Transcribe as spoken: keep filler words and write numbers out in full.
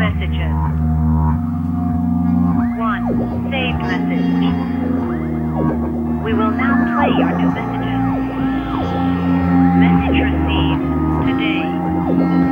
messages. one. Saved message. We will now play your new message.